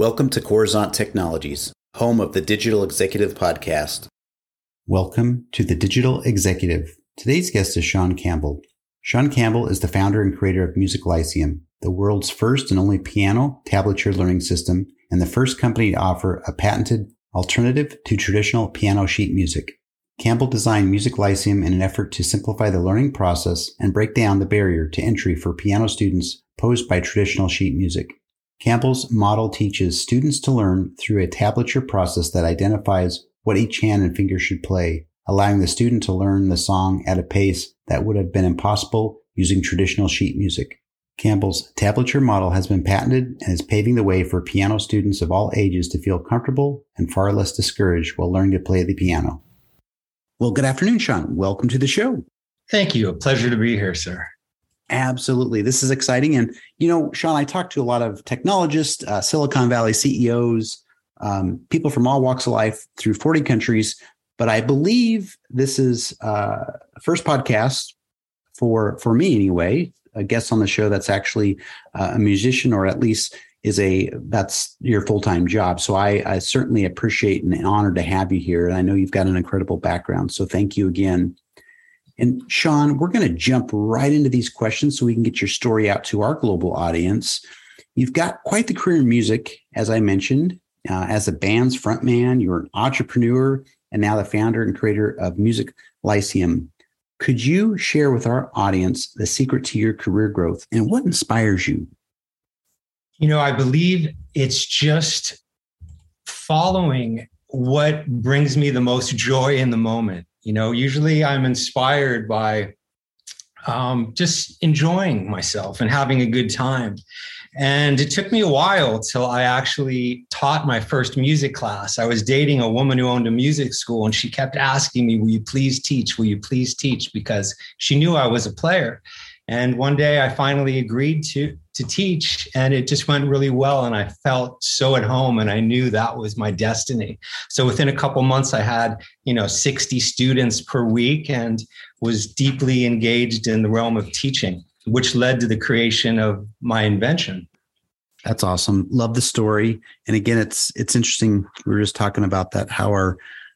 Welcome to Coruzant Technologies, home of the Digital Executive Podcast. Welcome to the Digital Executive. Today's guest is Sean Campbell. Sean Campbell is the founder and creator of Music Lyceum, the world's first and only piano tablature learning system, and the first company to offer a patented alternative to traditional piano sheet music. Campbell designed Music Lyceum in an effort to simplify the learning process and break down the barrier to entry for piano students posed by traditional sheet music. Campbell's model teaches students to learn through a tablature process that identifies what each hand and finger should play, allowing the student to learn the song at a pace that would have been impossible using traditional sheet music. Campbell's tablature model has been patented and is paving the way for piano students of all ages to feel comfortable and far less discouraged while learning to play the piano. Well, good afternoon, Sean. Welcome to the show. Thank you. A pleasure to be here, sir. Absolutely. This is exciting. And, Sean, I talk to a lot of technologists, Silicon Valley CEOs, people from all walks of life through 40 countries. But I believe this is first podcast for me anyway, a guest on the show that's actually a musician, or at least that's your full-time job. So I certainly appreciate and honored to have you here. And I know you've got an incredible background. So thank you again. And Sean, we're going to jump right into these questions so we can get your story out to our global audience. You've got quite the career in music, as I mentioned, as a band's frontman. You're an entrepreneur and now the founder and creator of Music Lyceum. Could you share with our audience the secret to your career growth and what inspires you? I believe it's just following what brings me the most joy in the moment. Usually I'm inspired by just enjoying myself and having a good time. And it took me a while till I actually taught my first music class. I was dating a woman who owned a music school, and she kept asking me, will you please teach? Will you please teach? Because she knew I was a player. And one day I finally agreed to teach, and it just went really well. And I felt so at home, and I knew that was my destiny. So within a couple months, I had, 60 students per week and was deeply engaged in the realm of teaching, which led to the creation of my invention. That's awesome. Love the story. And again, it's interesting. We were just talking about that, how our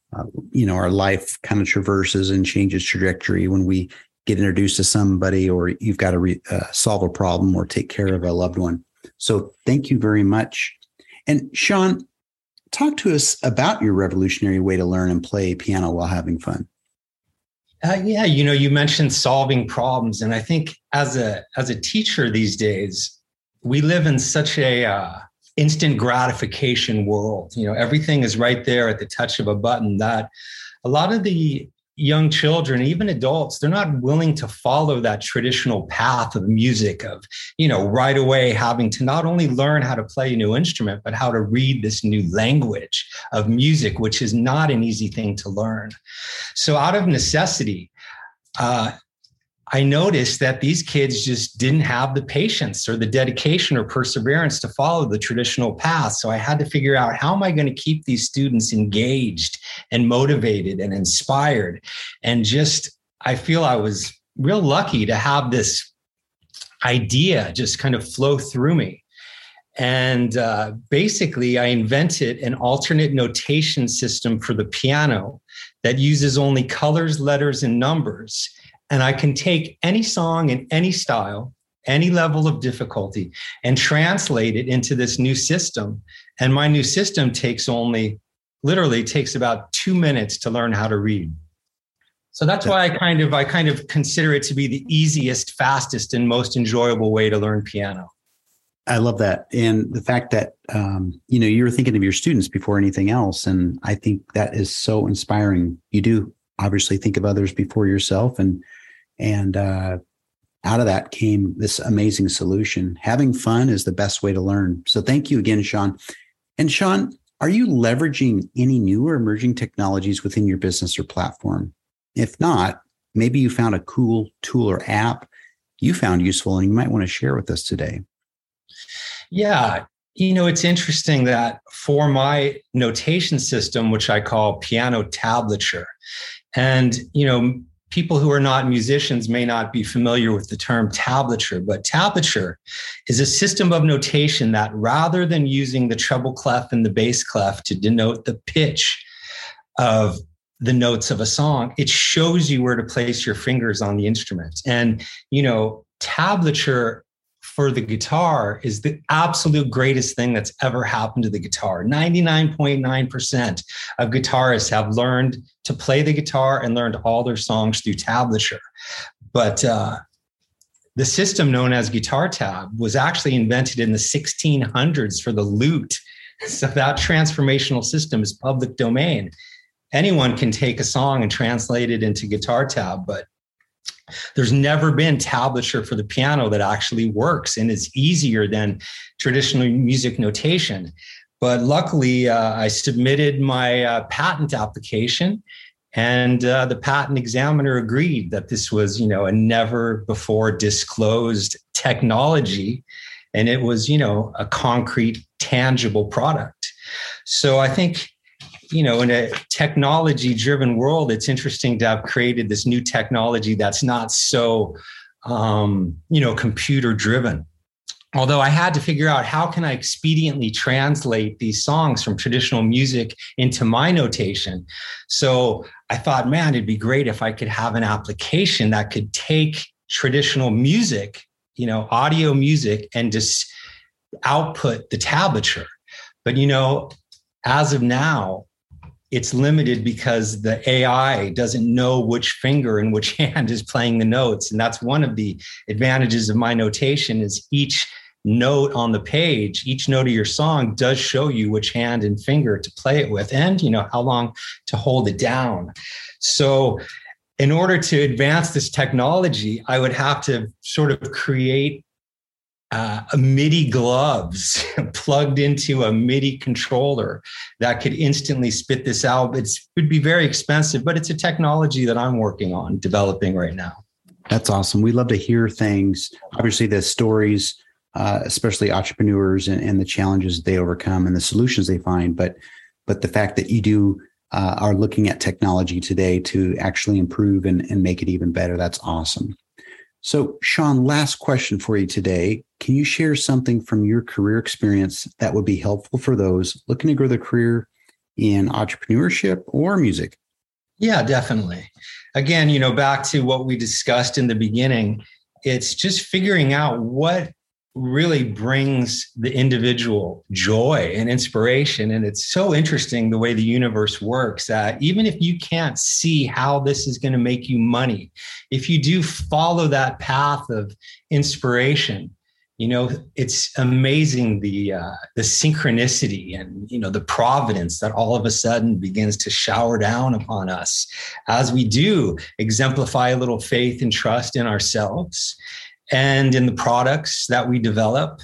life kind of traverses and changes trajectory when we get introduced to somebody, or you've got to solve a problem or take care of a loved one. So thank you very much. And Sean, talk to us about your revolutionary way to learn and play piano while having fun. You mentioned solving problems. And I think as a teacher these days, we live in such a instant gratification world. Everything is right there at the touch of a button, that a lot of the young children, even adults, they're not willing to follow that traditional path of music of, right away having to not only learn how to play a new instrument, but how to read this new language of music, which is not an easy thing to learn. So out of necessity, I noticed that these kids just didn't have the patience or the dedication or perseverance to follow the traditional path. So I had to figure out, how am I going to keep these students engaged and motivated and inspired? And I feel I was real lucky to have this idea just kind of flow through me. And basically, I invented an alternate notation system for the piano that uses only colors, letters, and numbers. And I can take any song in any style, any level of difficulty, and translate it into this new system. And my new system literally takes about 2 minutes to learn how to read. So that's why I kind of consider it to be the easiest, fastest, and most enjoyable way to learn piano. I love that. And the fact that, you were thinking of your students before anything else. And I think that is so inspiring. You do obviously think of others before yourself. And out of that came this amazing solution. Having fun is the best way to learn. So thank you again, Sean. And Sean, are you leveraging any new or emerging technologies within your business or platform? If not, maybe you found a cool tool or app you found useful and you might want to share with us today. Yeah. It's interesting that for my notation system, which I call piano tablature, and, people who are not musicians may not be familiar with the term tablature, but tablature is a system of notation that rather than using the treble clef and the bass clef to denote the pitch of the notes of a song, it shows you where to place your fingers on the instrument. And, tablature for the guitar is the absolute greatest thing that's ever happened to the guitar. 99.9% of guitarists have learned to play the guitar and learned all their songs through tablature. But the system known as guitar tab was actually invented in the 1600s for the lute. So that transformational system is public domain. Anyone can take a song and translate it into guitar tab, but there's never been tablature for the piano that actually works and is easier than traditional music notation. But luckily, I submitted my patent application, and the patent examiner agreed that this was, a never before disclosed technology, and it was, a concrete, tangible product. So I think, in a technology-driven world, it's interesting to have created this new technology that's not so, computer-driven. Although I had to figure out how can I expediently translate these songs from traditional music into my notation. So I thought, man, it'd be great if I could have an application that could take traditional music, audio music, and just output the tablature. But, as of now, it's limited because the AI doesn't know which finger and which hand is playing the notes. And that's one of the advantages of my notation is each note on the page, each note of your song does show you which hand and finger to play it with and, how long to hold it down. So in order to advance this technology, I would have to sort of create a MIDI gloves plugged into a MIDI controller that could instantly spit this out. It would be very expensive, but it's a technology that I'm working on developing right now. That's awesome. We love to hear things. Obviously, the stories, especially entrepreneurs and the challenges they overcome and the solutions they find. But the fact that you are looking at technology today to actually improve and make it even better, that's awesome. So, Sean, last question for you today. Can you share something from your career experience that would be helpful for those looking to grow their career in entrepreneurship or music? Yeah, definitely. Again, back to what we discussed in the beginning, it's just figuring out what really brings the individual joy and inspiration. And it's so interesting the way the universe works that even if you can't see how this is going to make you money, if you do follow that path of inspiration, it's amazing the synchronicity and, the providence that all of a sudden begins to shower down upon us as we do exemplify a little faith and trust in ourselves and in the products that we develop.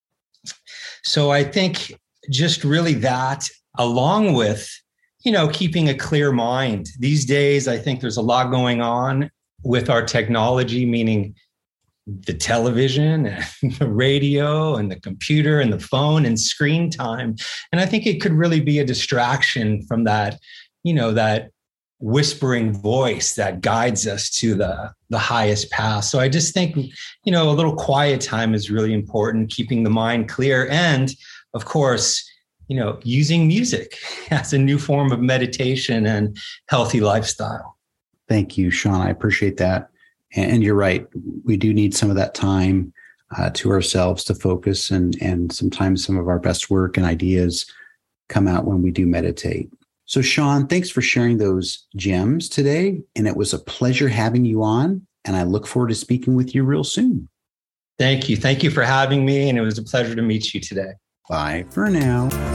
So I think just really that, along with, keeping a clear mind. These days, I think there's a lot going on with our technology, meaning the television and the radio and the computer and the phone and screen time. And I think it could really be a distraction from that, that whispering voice that guides us to the highest path. So I just think, a little quiet time is really important, keeping the mind clear. And of course, using music as a new form of meditation and healthy lifestyle. Thank you, Sean. I appreciate that. And you're right. We do need some of that time to ourselves to focus. And sometimes some of our best work and ideas come out when we do meditate. So, Sean, thanks for sharing those gems today. And it was a pleasure having you on. And I look forward to speaking with you real soon. Thank you. Thank you for having me. And it was a pleasure to meet you today. Bye for now.